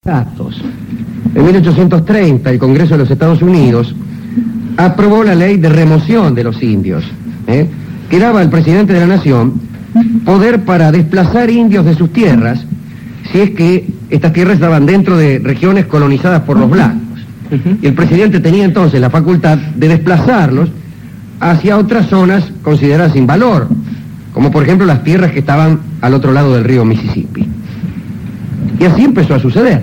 datos. En 1830 el Congreso de los Estados Unidos aprobó la ley de remoción de los indios, que daba al presidente de la nación poder para desplazar indios de sus tierras si es que estas tierras estaban dentro de regiones colonizadas por los blancos. Y el presidente tenía entonces la facultad de desplazarlos hacia otras zonas consideradas sin valor, como por ejemplo las tierras que estaban al otro lado del río Mississippi. Y así empezó a suceder.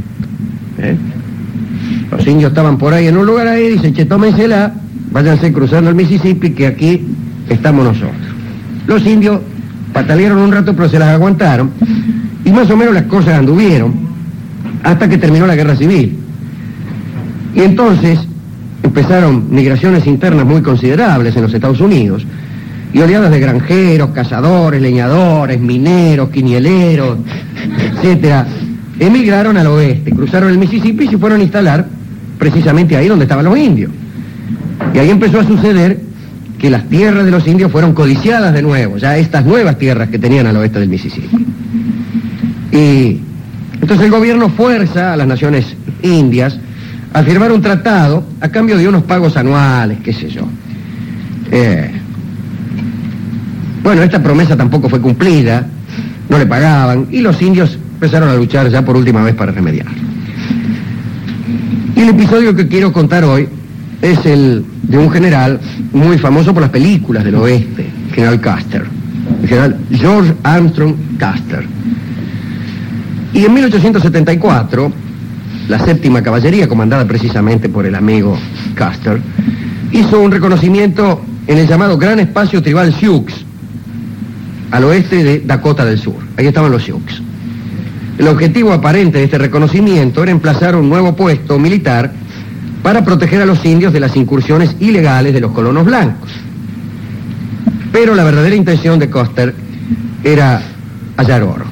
Los indios estaban por ahí en un lugar ahí, dicen, che, tómensela, váyanse cruzando el Mississippi, que aquí estamos nosotros. Los indios patalearon un rato, pero se las aguantaron, y más o menos las cosas anduvieron, hasta que terminó la guerra civil. Y entonces empezaron migraciones internas muy considerables en los Estados Unidos, y oleadas de granjeros, cazadores, leñadores, mineros, quinieleros, etcétera, emigraron al oeste, cruzaron el Mississippi y se fueron a instalar precisamente ahí donde estaban los indios. Y ahí empezó a suceder que las tierras de los indios fueron codiciadas de nuevo, ya estas nuevas tierras que tenían al oeste del Mississippi. Y entonces el gobierno fuerza a las naciones indias a firmar un tratado a cambio de unos pagos anuales, qué sé yo. Bueno, esta promesa tampoco fue cumplida, no le pagaban, y los indios empezaron a luchar ya por última vez para remediarlo. Y el episodio que quiero contar hoy es el de un general muy famoso por las películas del oeste, general Custer, el general George Armstrong Custer. Y en 1874, la 7ª Caballería, comandada precisamente por el amigo Custer, hizo un reconocimiento en el llamado Gran Espacio Tribal Sioux, al oeste de Dakota del Sur. Ahí estaban los Sioux. El objetivo aparente de este reconocimiento era emplazar un nuevo puesto militar para proteger a los indios de las incursiones ilegales de los colonos blancos. Pero la verdadera intención de Custer era hallar oro.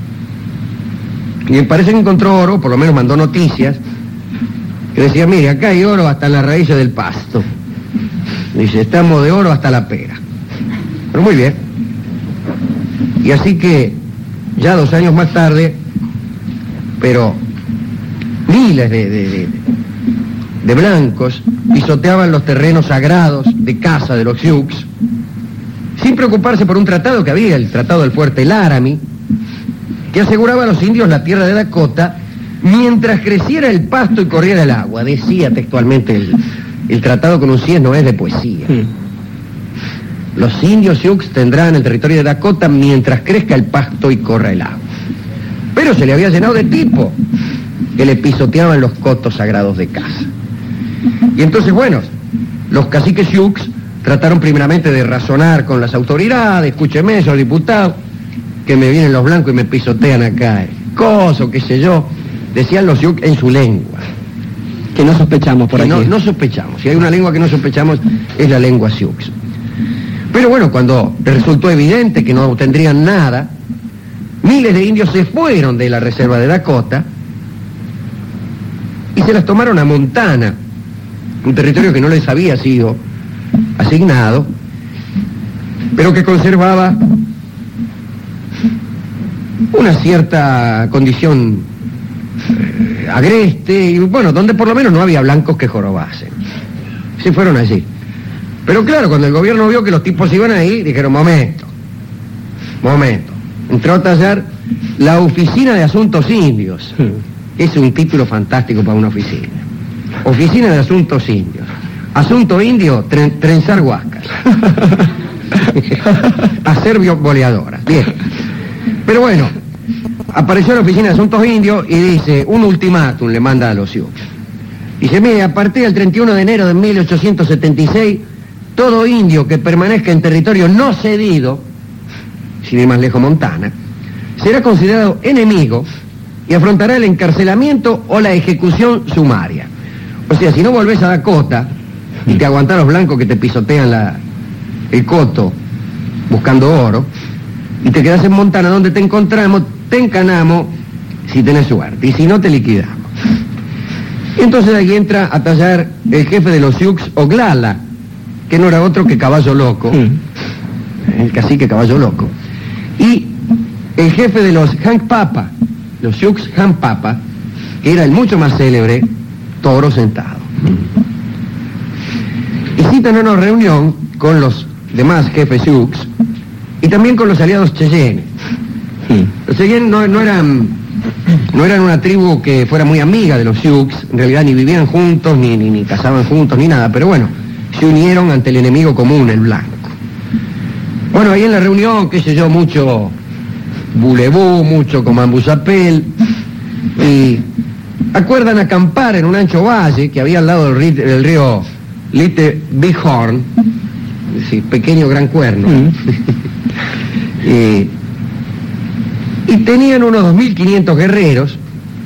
Y parece que encontró oro, por lo menos mandó noticias, que decía, mire, acá hay oro hasta en las raíces del pasto. Dice, estamos de oro hasta la pera. Pero muy bien. Y así que, ya 2 años más tarde, pero miles de blancos pisoteaban los terrenos sagrados de caza de los Sioux, sin preocuparse por un tratado que había, el Tratado del Fuerte Laramie, que aseguraba a los indios la tierra de Dakota mientras creciera el pasto y corriera el agua. Decía textualmente el tratado con un 100 no es de poesía. Los indios Sioux tendrán el territorio de Dakota mientras crezca el pasto y corra el agua. Pero se le había llenado de tipo que le pisoteaban los cotos sagrados de caza. Y entonces, bueno, los caciques Sioux trataron primeramente de razonar con las autoridades, escúcheme, señor diputado, que me vienen los blancos y me pisotean acá, coso, qué sé yo, decían los Sioux en su lengua. Que no sospechamos por aquí. No sospechamos, si hay una lengua que no sospechamos es la lengua Sioux. Pero bueno, cuando resultó evidente que no obtendrían nada, miles de indios se fueron de la reserva de Dakota y se las tomaron a Montana, un territorio que no les había sido asignado, pero que conservaba una cierta condición agreste, y bueno, donde por lo menos no había blancos que jorobasen. Se fueron allí. Pero claro, cuando el gobierno vio que los tipos iban ahí, dijeron, momento. Entró a tallar la Oficina de Asuntos Indios. Es un título fantástico para una oficina. Oficina de Asuntos Indios. Asunto indio, trenzar huascas. Hacer boleadoras. Bien. Pero bueno, apareció la Oficina de Asuntos Indios y dice, un ultimátum le manda a los Sioux. Dice, mire, a partir del 31 de enero de 1876, todo indio que permanezca en territorio no cedido, sin ir más lejos Montana, será considerado enemigo y afrontará el encarcelamiento o la ejecución sumaria. O sea, si no volvés a Dakota y te aguantás los blancos que te pisotean el coto buscando oro, y te quedás en Montana donde te encontramos, te encanamos si tenés suerte, y si no te liquidamos. Y entonces ahí entra a tallar el jefe de los Sioux, Oglala, que no era otro que Caballo Loco, el cacique Caballo Loco, y el jefe de los Hank Papa, los Sioux Hank Papa, que era el mucho más célebre Toro Sentado. Y citan una reunión con los demás jefes Sioux y también con los aliados Cheyenne. Los Cheyenne no eran una tribu que fuera muy amiga de los Sioux, en realidad ni vivían juntos, ni cazaban juntos, ni nada, pero bueno, se unieron ante el enemigo común, el blanco. Bueno, ahí en la reunión, qué sé yo, mucho bulebú, mucho comambuzapel, y acuerdan acampar en un ancho valle que había al lado del río Little Bighorn, sí, pequeño gran cuerno. Y tenían unos 2.500 guerreros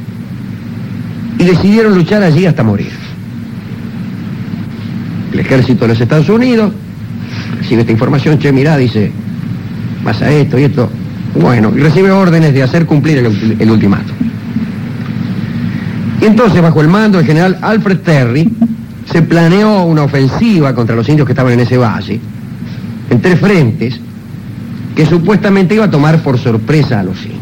y decidieron luchar allí hasta morir. El ejército de los Estados Unidos recibe esta información, che, mirá, dice, pasa esto y esto. Bueno, y recibe órdenes de hacer cumplir el ultimato. Y entonces, bajo el mando del general Alfred Terry, se planeó una ofensiva contra los indios que estaban en ese valle, en 3 frentes, que supuestamente iba a tomar por sorpresa a los indios.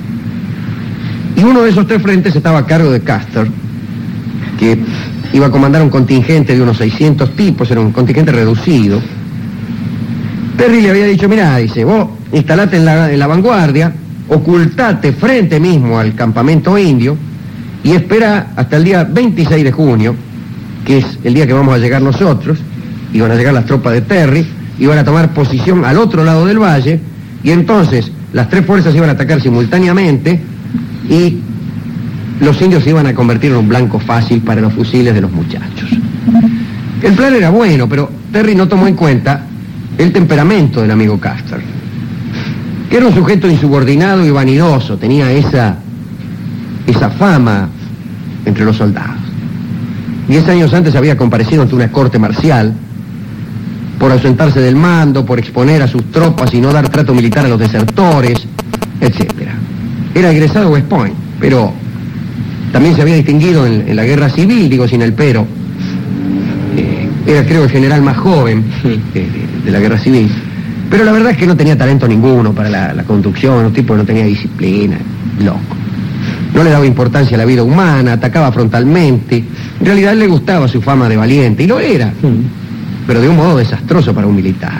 Y uno de esos 3 frentes estaba a cargo de Custer, que iba a comandar un contingente de unos 600 tipos, era un contingente reducido. Terry le había dicho, mirá, dice, vos instalate en la vanguardia, ocultate frente mismo al campamento indio y espera hasta el día 26 de junio, que es el día que vamos a llegar nosotros, y van a llegar las tropas de Terry, y van a tomar posición al otro lado del valle, y entonces las 3 fuerzas iban a atacar simultáneamente, y los indios se iban a convertir en un blanco fácil para los fusiles de los muchachos. El plan era bueno, pero Terry no tomó en cuenta el temperamento del amigo Custer, que era un sujeto insubordinado y vanidoso, tenía esa fama entre los soldados. 10 años antes había comparecido ante una corte marcial por ausentarse del mando, por exponer a sus tropas y no dar trato militar a los desertores, etc. Era egresado de West Point, pero también se había distinguido en la guerra civil, digo sin el pero. Era, creo, el general más joven de la guerra civil. Pero la verdad es que no tenía talento ninguno para la conducción, un tipo que no tenía disciplina, loco. No le daba importancia a la vida humana, atacaba frontalmente. En realidad le gustaba su fama de valiente, y lo era, pero de un modo desastroso para un militar.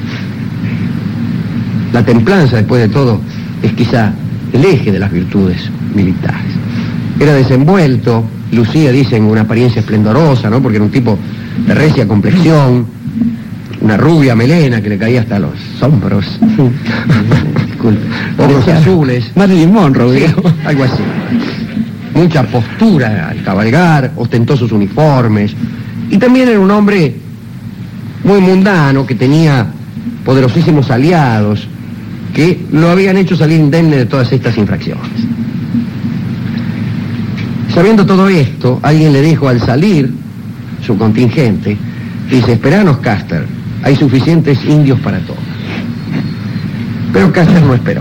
La templanza, después de todo, es quizá el eje de las virtudes militares. Era desenvuelto, lucía, dicen, una apariencia esplendorosa, ¿no? Porque era un tipo de recia complexión, una rubia melena que le caía hasta los hombros, ojos azules. Marilyn Monroe, sí, algo así. Mucha postura al cabalgar, ostentosos uniformes, y también era un hombre muy mundano que tenía poderosísimos aliados que lo habían hecho salir indemne de todas estas infracciones. Sabiendo todo esto, alguien le dijo al salir su contingente, dice, esperanos, Custer, hay suficientes indios para todos. Pero Custer no esperó.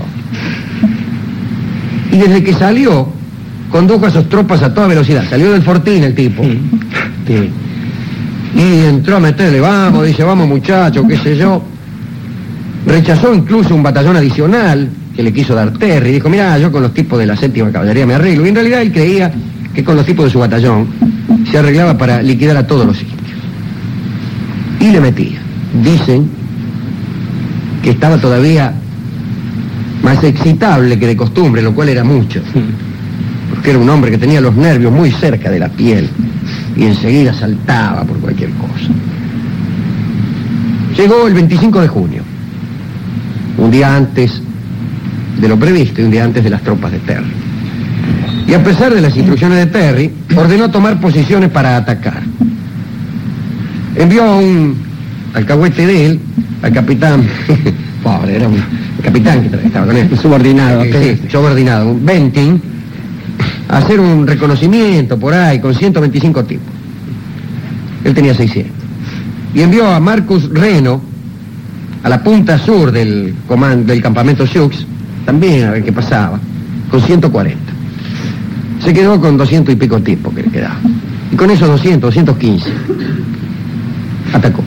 Y desde que salió, condujo a sus tropas a toda velocidad. Salió del fortín el tipo. Sí. Y entró a meterle, vamos, dice, vamos muchachos, qué sé yo. Rechazó incluso un batallón adicional que le quiso dar Terry. Dijo, mirá, yo con los tipos de la 7ª caballería me arreglo. Y en realidad él creía que con los tipos de su batallón se arreglaba para liquidar a todos los indios. Y le metía. Dicen que estaba todavía más excitable que de costumbre, lo cual era mucho. Porque era un hombre que tenía los nervios muy cerca de la piel y enseguida saltaba por cualquier cosa. Llegó el 25 de junio, un día antes de lo previsto y un día antes de las tropas de Terry. Y a pesar de las instrucciones de Terry, ordenó tomar posiciones para atacar. Envió a un alcahuete de él, al capitán, pobre, era un capitán que estaba con él, subordinado, sí, subordinado, un Benting, a hacer un reconocimiento por ahí con 125 tipos. Él tenía 600. Y envió a Marcus Reno a la punta sur del campamento Sioux, también a ver qué pasaba, con 140. Se quedó con 200 y pico tipos que le quedaban. Y con esos 215 atacó.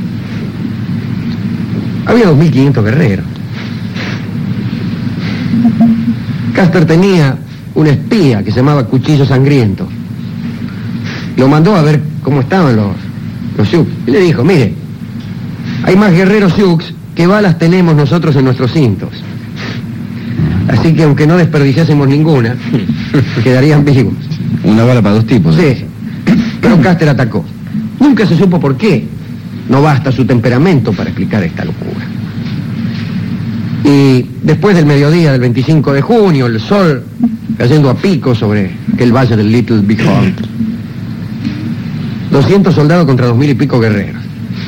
Había 2.500 guerreros. Custer tenía un espía que se llamaba Cuchillo Sangriento. Lo mandó a ver cómo estaban los Sioux. Y le dijo, mire, hay más guerreros Sioux que balas tenemos nosotros en nuestros cintos. Así que aunque no desperdiciásemos ninguna, quedarían vivos. Una bala para dos tipos. Sí, pero Custer atacó. Nunca se supo por qué. No basta su temperamento para explicar esta locura. Y después del mediodía del 25 de junio, el sol cayendo a pico sobre aquel valle del Little Big Horn. 200 soldados contra 2000 y pico guerreros.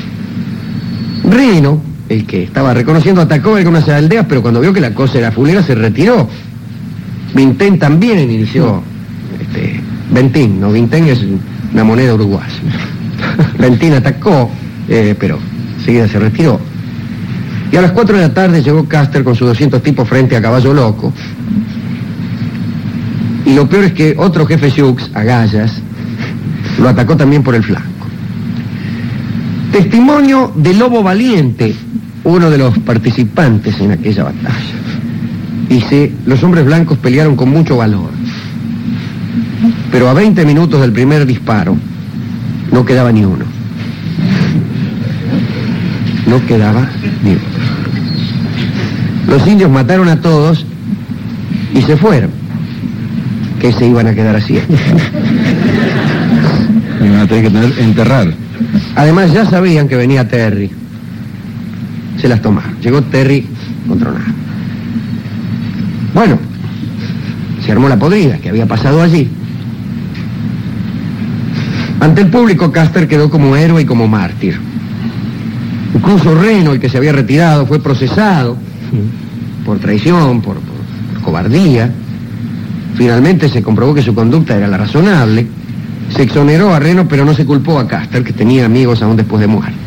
Reno, el que estaba reconociendo, atacó algunas aldeas, pero cuando vio que la cosa era fulera se retiró. Vintén también inició, Ventín, ¿no? Vintén es una moneda uruguaya. Ventín atacó, pero enseguida se retiró. Y a las 4 de la tarde llegó Custer con sus 200 tipos frente a Caballo Loco. Y lo peor es que otro jefe Sioux, Agallas, lo atacó también por el flanco. Testimonio de Lobo Valiente, uno de los participantes en aquella batalla. Dice, los hombres blancos pelearon con mucho valor. Pero a 20 minutos del primer disparo, no quedaba ni uno. No quedaba ni uno. Los indios mataron a todos y se fueron. ¿Qué se iban a quedar haciendo? Iban a tener que enterrar. Además ya sabían que venía Terry. Se las tomaron. Llegó Terry contronado. Bueno, se armó la podrida que había pasado allí. Ante el público, Custer quedó como héroe y como mártir. Incluso Reno, el que se había retirado, fue procesado por traición, por cobardía. Finalmente se comprobó que su conducta era la razonable. Se exoneró a Reno, pero no se culpó a Custer, que tenía amigos aún después de muerto.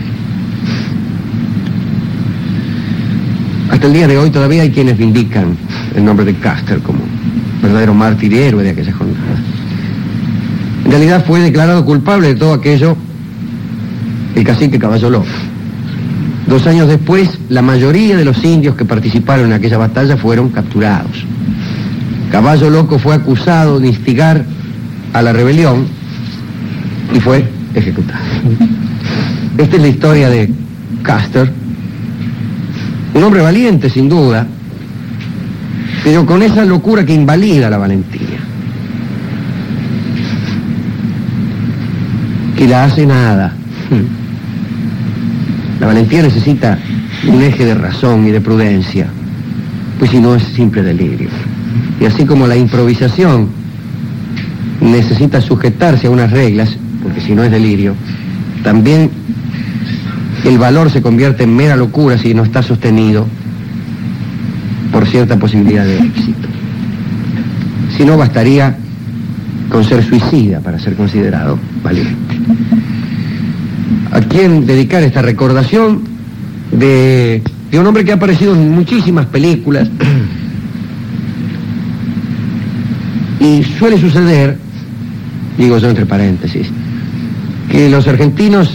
Hasta el día de hoy todavía hay quienes vindican el nombre de Custer como verdadero mártir y héroe de aquella jornada. En realidad fue declarado culpable de todo aquello el cacique Caballo Loco. 2 años después, la mayoría de los indios que participaron en aquella batalla fueron capturados. Caballo Loco fue acusado de instigar a la rebelión y fue ejecutado. Esta es la historia de Custer, un hombre valiente sin duda, pero con esa locura que invalida la valentía, que la hace nada. La valentía necesita un eje de razón y de prudencia, pues si no es simple delirio. Y así como la improvisación necesita sujetarse a unas reglas, porque si no es delirio, también el valor se convierte en mera locura si no está sostenido por cierta posibilidad de éxito. Si no, bastaría con ser suicida para ser considerado valiente. ¿A quién dedicar esta recordación de un hombre que ha aparecido en muchísimas películas? Y suele suceder, digo yo entre paréntesis, que los argentinos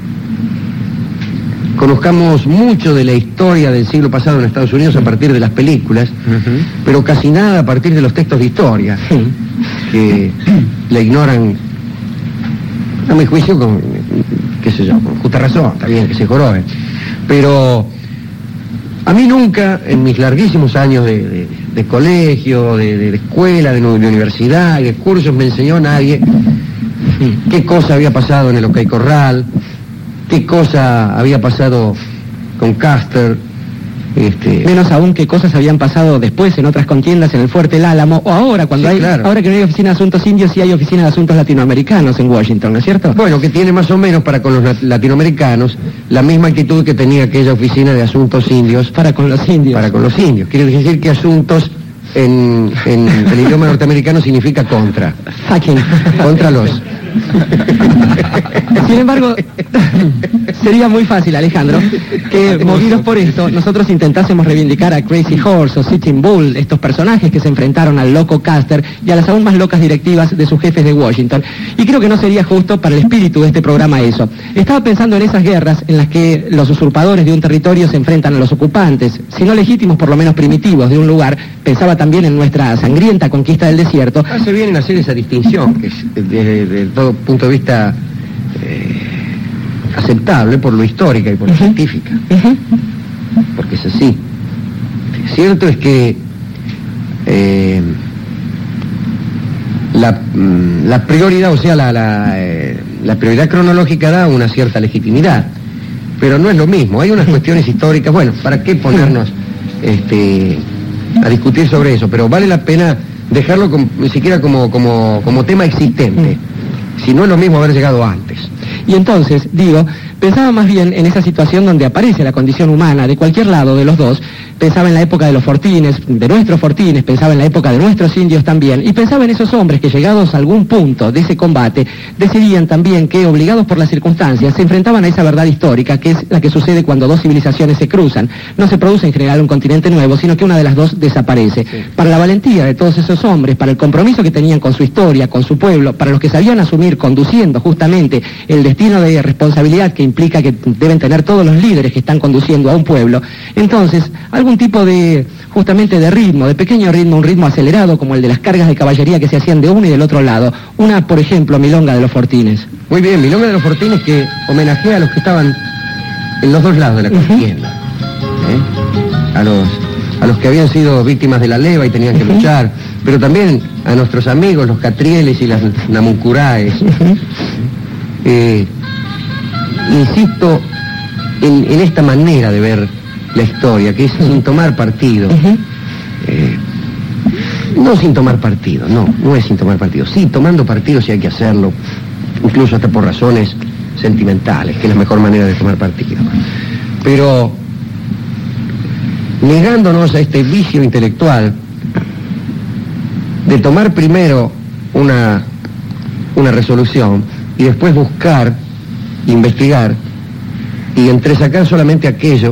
conozcamos mucho de la historia del siglo pasado en Estados Unidos a partir de las películas, pero casi nada a partir de los textos de historia, que la ignoran, a mi juicio, con, qué sé yo, con justa razón, está bien que se joroben, pero a mí nunca, en mis larguísimos años de colegio, de escuela, de universidad, de cursos, me enseñó nadie qué cosa había pasado en el OK Corral, qué cosa había pasado con Custer, menos aún qué cosas habían pasado después en otras contiendas en el Fuerte El Álamo, o ahora, cuando sí, claro. Ahora que no hay oficina de asuntos indios, sí hay oficina de asuntos latinoamericanos en Washington, ¿no es cierto? Bueno, que tiene más o menos para con los latinoamericanos la misma actitud que tenía aquella oficina de asuntos indios. Para con los indios. Para con los indios. Quiere decir que asuntos en el idioma norteamericano significa contra. Fucking. Contra los Sin embargo, sería muy fácil, Alejandro, que movidos por esto, nosotros intentásemos reivindicar a Crazy Horse o Sitting Bull, estos personajes que se enfrentaron al loco Custer y a las aún más locas directivas de sus jefes de Washington. Y creo que no sería justo para el espíritu de este programa eso. Estaba pensando en esas guerras en las que los usurpadores de un territorio se enfrentan a los ocupantes, si no legítimos, por lo menos primitivos, de un lugar. Pensaba también en nuestra sangrienta conquista del desierto. Hace bien en hacer esa distinción, que es desde todo punto de vista aceptable por lo histórica y por lo científica. Porque es así. Cierto es que la prioridad, o sea, la prioridad cronológica da una cierta legitimidad, pero no es lo mismo. Hay unas cuestiones históricas, bueno, ¿para qué ponernos a discutir sobre eso? Pero vale la pena dejarlo ni siquiera como tema existente, si no es lo mismo haber llegado antes. Y entonces, digo, pensaba más bien en esa situación donde aparece la condición humana de cualquier lado de los dos. Pensaba en la época de los fortines, de nuestros fortines, pensaba en la época de nuestros indios también, y pensaba en esos hombres que, llegados a algún punto de ese combate, decidían también que, obligados por las circunstancias, se enfrentaban a esa verdad histórica, que es la que sucede cuando dos civilizaciones se cruzan. No se produce en general un continente nuevo, sino que una de las dos desaparece. Sí. Para la valentía de todos esos hombres, para el compromiso que tenían con su historia, con su pueblo, para los que sabían asumir, conduciendo justamente el destino de responsabilidad que implica que deben tener todos los líderes que están conduciendo a un pueblo, entonces, algún tipo de, justamente de ritmo, de pequeño ritmo, un ritmo acelerado como el de las cargas de caballería que se hacían de uno y del otro lado. Una, por ejemplo, milonga de los fortines. Muy bien, milonga de los fortines que homenajea a los que estaban en los dos lados de la contienda. A los que habían sido víctimas de la leva y tenían que luchar, pero también a nuestros amigos, los catrieles y las namuncuraes. Insisto en esta manera de ver la historia, que es sin tomar partido. No sin tomar partido, no es sin tomar partido. Sí, tomando partido si hay que hacerlo, incluso hasta por razones sentimentales, que es la mejor manera de tomar partido. Pero negándonos a este vicio intelectual de tomar primero una resolución y después buscar, investigar y entresacar solamente aquello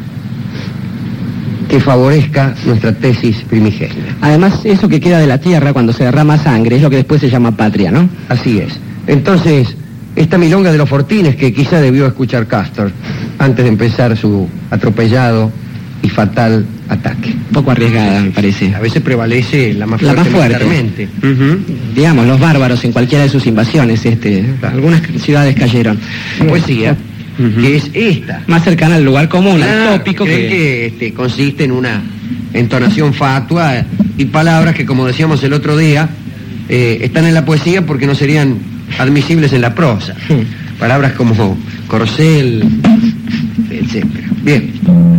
que favorezca nuestra tesis primigenia. Además, eso que queda de la tierra cuando se derrama sangre es lo que después se llama patria, ¿no? Así es. Entonces, esta milonga de los fortines que quizá debió escuchar Custer antes de empezar su atropellado y fatal ataque. Un poco arriesgada, me parece. A veces prevalece la más fuerte. Digamos, los bárbaros en cualquiera de sus invasiones, claro. Algunas ciudades cayeron. Poesía, que es esta. Más cercana al lugar común, al tópico. Que consiste en una entonación fatua y palabras que, como decíamos el otro día, están en la poesía porque no serían admisibles en la prosa. Palabras como corcel, etc. Bien.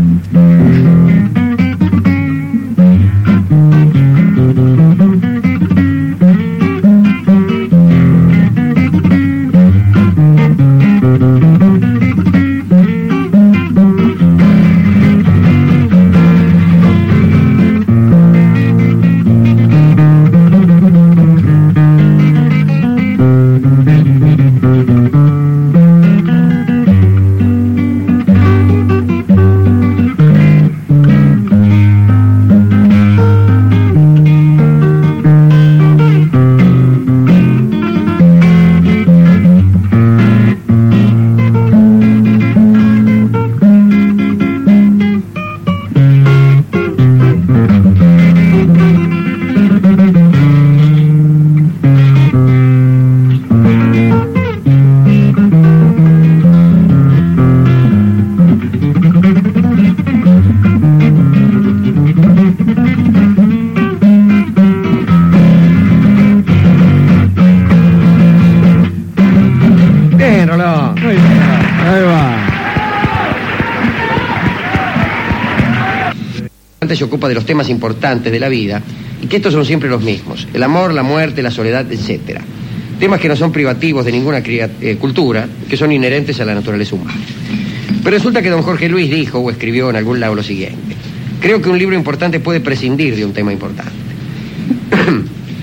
Se ocupa de los temas importantes de la vida y que estos son siempre los mismos: el amor, la muerte, la soledad, etc. Temas que no son privativos de ninguna cultura, que son inherentes a la naturaleza humana. Pero resulta que don Jorge Luis dijo o escribió en algún lado lo siguiente: creo que un libro importante puede prescindir de un tema importante.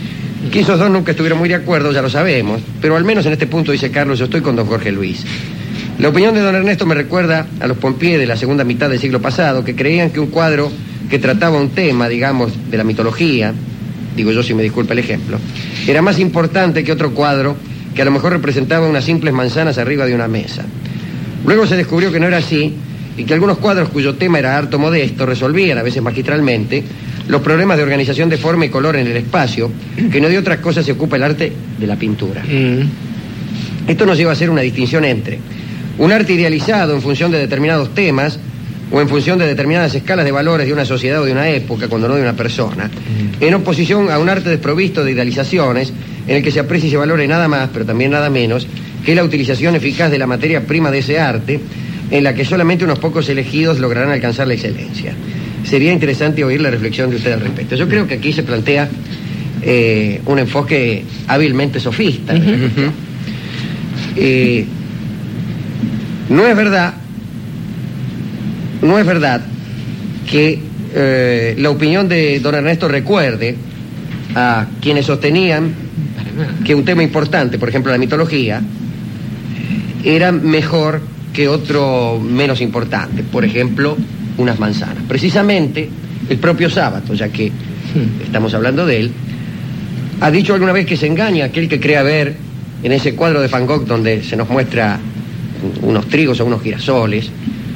Que esos dos nunca estuvieron muy de acuerdo, ya lo sabemos, pero al menos en este punto, dice Carlos, yo estoy con don Jorge Luis. La opinión de don Ernesto me recuerda a los Pompiers de la segunda mitad del siglo pasado, que creían que un cuadro que trataba un tema, digamos, de la mitología, digo yo si me disculpa el ejemplo, era más importante que otro cuadro que a lo mejor representaba unas simples manzanas arriba de una mesa. Luego se descubrió que no era así y que algunos cuadros cuyo tema era harto modesto resolvían, a veces magistralmente, los problemas de organización de forma y color en el espacio, que no de otras cosas se ocupa el arte de la pintura. Esto nos lleva a hacer una distinción entre un arte idealizado en función de determinados temas o en función de determinadas escalas de valores de una sociedad o de una época, cuando no de una persona, en oposición a un arte desprovisto de idealizaciones, en el que se aprecia y se valore nada más, pero también nada menos, que la utilización eficaz de la materia prima de ese arte, en la que solamente unos pocos elegidos lograrán alcanzar la excelencia. Sería interesante oír la reflexión de usted al respecto. Yo creo que aquí se plantea un enfoque hábilmente sofista. No es verdad que la opinión de don Ernesto recuerde a quienes sostenían que un tema importante, por ejemplo la mitología, era mejor que otro menos importante, por ejemplo unas manzanas. Precisamente el propio Sábato, ya que estamos hablando de él, ha dicho alguna vez que se engaña aquel que crea ver en ese cuadro de Van Gogh donde se nos muestra unos trigos o unos girasoles,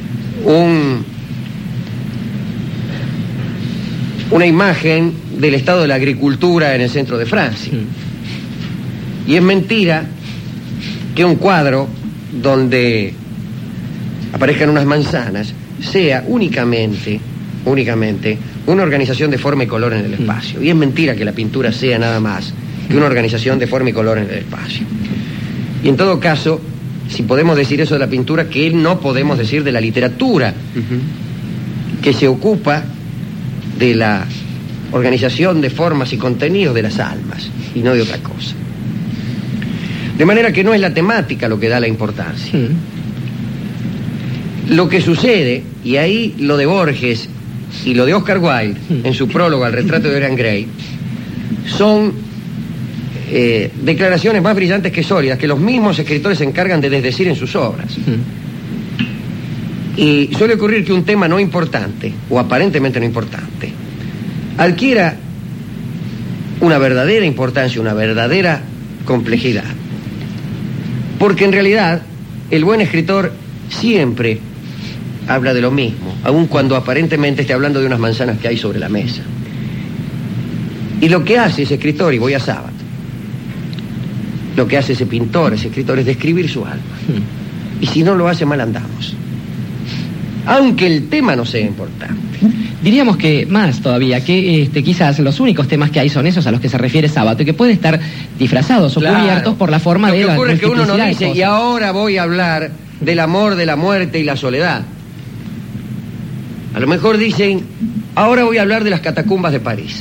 una imagen del estado de la agricultura en el centro de Francia. Y es mentira que un cuadro donde aparezcan unas manzanas sea únicamente una organización de forma y color en el espacio. Y es mentira que la pintura sea nada más que una organización de forma y color en el espacio. Y en todo caso, si podemos decir eso de la pintura, que no podemos decir de la literatura, que se ocupa de la organización de formas y contenidos de las almas, y no de otra cosa. De manera que no es la temática lo que da la importancia. Lo que sucede, y ahí lo de Borges y lo de Oscar Wilde, en su prólogo al retrato de Dorian Gray, son declaraciones más brillantes que sólidas, que los mismos escritores se encargan de desdecir en sus obras. Y suele ocurrir que un tema no importante, o aparentemente no importante, adquiera una verdadera importancia, una verdadera complejidad. Porque en realidad el buen escritor siempre habla de lo mismo, aun cuando aparentemente esté hablando de unas manzanas que hay sobre la mesa. Y lo que hace ese escritor, y voy a Sábato, lo que hace ese pintor, ese escritor, es describir su alma. Y si no lo hace, mal andamos. Aunque el tema no sea importante. Diríamos que más todavía, que quizás los únicos temas que hay son esos a los que se refiere Sábato, y que pueden estar disfrazados o cubiertos por la forma de la... Lo que ocurre es que uno no dice, y ahora voy a hablar del amor, de la muerte y la soledad. A lo mejor dicen, ahora voy a hablar de las catacumbas de París.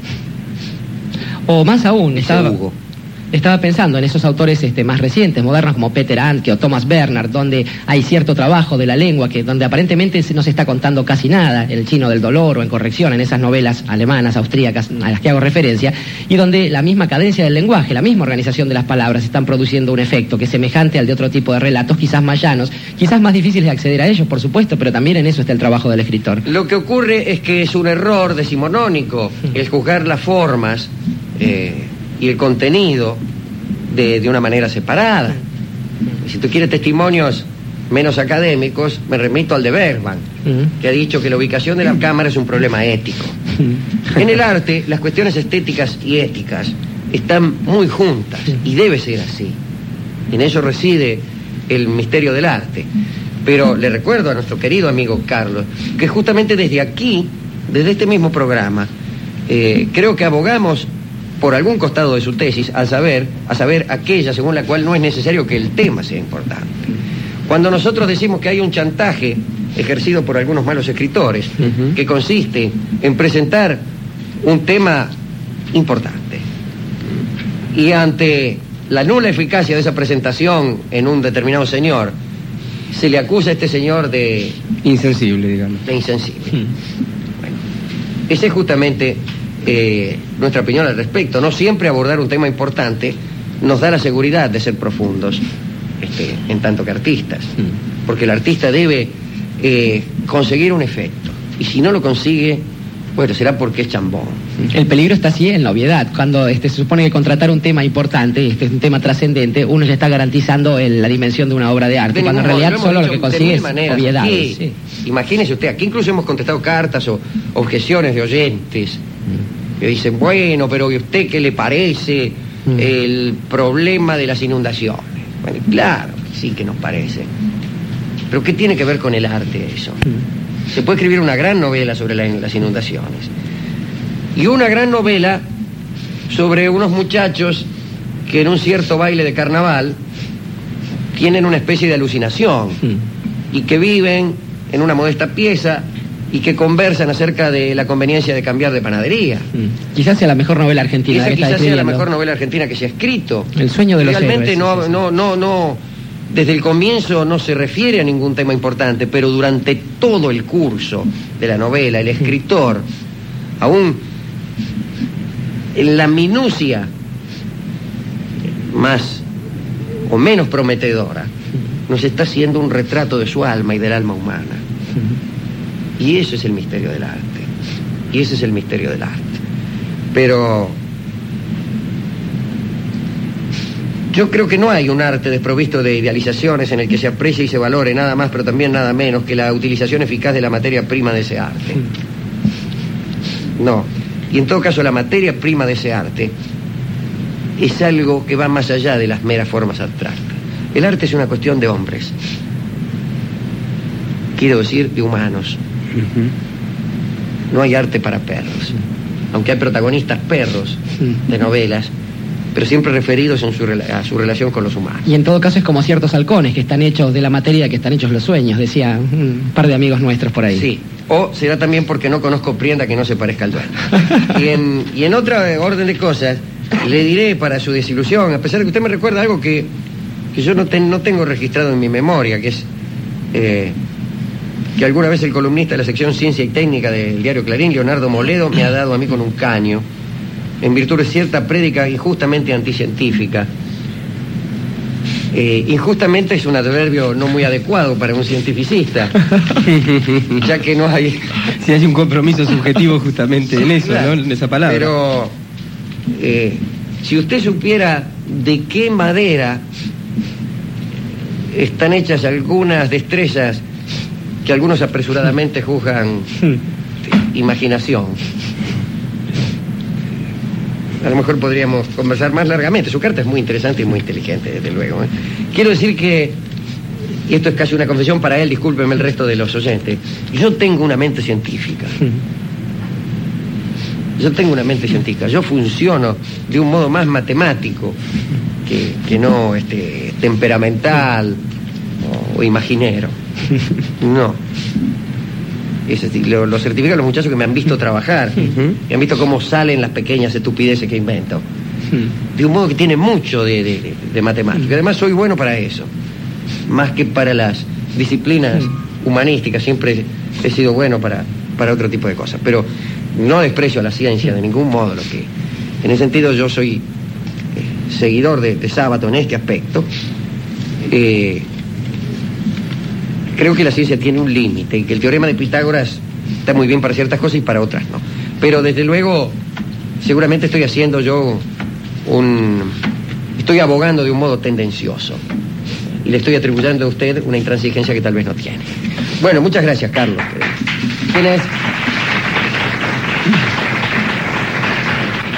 O más aún, estaba pensando en esos autores más recientes, modernos, como Peter Handke o Thomas Bernhard, donde hay cierto trabajo de la lengua, donde aparentemente no se está contando casi nada, El chino del dolor o En corrección, en esas novelas alemanas, austríacas, a las que hago referencia, y donde la misma cadencia del lenguaje, la misma organización de las palabras están produciendo un efecto que es semejante al de otro tipo de relatos, quizás más llanos, quizás más difíciles de acceder a ellos, por supuesto, pero también en eso está el trabajo del escritor. Lo que ocurre es que es un error decimonónico el juzgar las formas y el contenido de una manera separada. Si tú quieres testimonios menos académicos, me remito al de Bergman, que ha dicho que la ubicación de la cámara es un problema ético. En el arte, las cuestiones estéticas y éticas están muy juntas, y debe ser así. En eso reside el misterio del arte. Pero le recuerdo a nuestro querido amigo Carlos que justamente desde aquí, desde este mismo programa, creo que abogamos por algún costado de su tesis, a saber aquella según la cual no es necesario que el tema sea importante. Cuando nosotros decimos que hay un chantaje ejercido por algunos malos escritores, que consiste en presentar un tema importante, y ante la nula eficacia de esa presentación en un determinado señor, se le acusa a este señor de... insensible, digamos. De insensible. Bueno, ese es justamente nuestra opinión al respecto. No siempre abordar un tema importante nos da la seguridad de ser profundos, en tanto que artistas. Porque el artista debe conseguir un efecto. Y si no lo consigue, bueno, será porque es chambón. El peligro está así en la obviedad. Cuando se supone que contratar un tema importante, un tema trascendente, uno ya está garantizando la dimensión de una obra de arte, cuando en realidad solo lo que consigue es obviedades. Sí. Imagínese usted, aquí incluso hemos contestado cartas o objeciones de oyentes que dicen, bueno, pero ¿y usted qué le parece el problema de las inundaciones? Bueno, claro, sí que nos parece. Pero ¿qué tiene que ver con el arte eso? Se puede escribir una gran novela sobre las inundaciones. Y una gran novela sobre unos muchachos que en un cierto baile de carnaval tienen una especie de alucinación y que viven en una modesta pieza y que conversan acerca de la conveniencia de cambiar de panadería. Quizás sea la mejor novela argentina. Esa quizás sea la mejor novela argentina que se ha escrito. El sueño de los realmente héroes. No, desde el comienzo no se refiere a ningún tema importante, pero durante todo el curso de la novela, el escritor, aún en la minucia más o menos prometedora, nos está haciendo un retrato de su alma y del alma humana. Y eso es el misterio del arte. Y ese es el misterio del arte. Pero yo creo que no hay un arte desprovisto de idealizaciones en el que se aprecie y se valore nada más, pero también nada menos que la utilización eficaz de la materia prima de ese arte. No. Y en todo caso, la materia prima de ese arte es algo que va más allá de las meras formas abstractas. El arte es una cuestión de hombres. Quiero decir, de humanos. No hay arte para perros. Aunque hay protagonistas perros de novelas, pero siempre referidos a su relación con los humanos. Y en todo caso es como ciertos halcones que están hechos de la materia que están hechos los sueños, decía un par de amigos nuestros por ahí. Sí, o será también porque no conozco prenda que no se parezca al dueño. Y en otra orden de cosas, le diré para su desilusión, a pesar de que usted me recuerda algo que yo no tengo registrado en mi memoria, que es que alguna vez el columnista de la sección Ciencia y Técnica del diario Clarín, Leonardo Moledo, me ha dado a mí con un caño, en virtud de cierta prédica injustamente anticientífica. Injustamente es un adverbio no muy adecuado para un cientificista, ya que no hay... Si hay un compromiso subjetivo justamente en eso, claro, ¿no? En esa palabra. Pero si usted supiera de qué madera están hechas algunas destrezas que algunos apresuradamente juzgan imaginación, a lo mejor podríamos conversar más largamente. Su carta es muy interesante y muy inteligente, desde luego. Quiero decir que, y esto es casi una confesión para él, discúlpeme el resto de los oyentes, yo tengo una mente científica. Yo funciono de un modo más matemático que no temperamental o imaginero. No. Lo certifican los muchachos que me han visto trabajar, y han visto cómo salen las pequeñas estupideces que invento. De un modo que tiene mucho de matemática. Además soy bueno para eso, más que para las disciplinas humanísticas. Siempre he sido bueno para otro tipo de cosas. Pero no desprecio a la ciencia de ningún modo. En ese sentido yo soy seguidor de Sábato en este aspecto. Creo que la ciencia tiene un límite y que el teorema de Pitágoras está muy bien para ciertas cosas y para otras no. Pero desde luego, seguramente estoy haciendo yo estoy abogando de un modo tendencioso y le estoy atribuyendo a usted una intransigencia que tal vez no tiene. Bueno, muchas gracias, Carlos. ¿Quién es?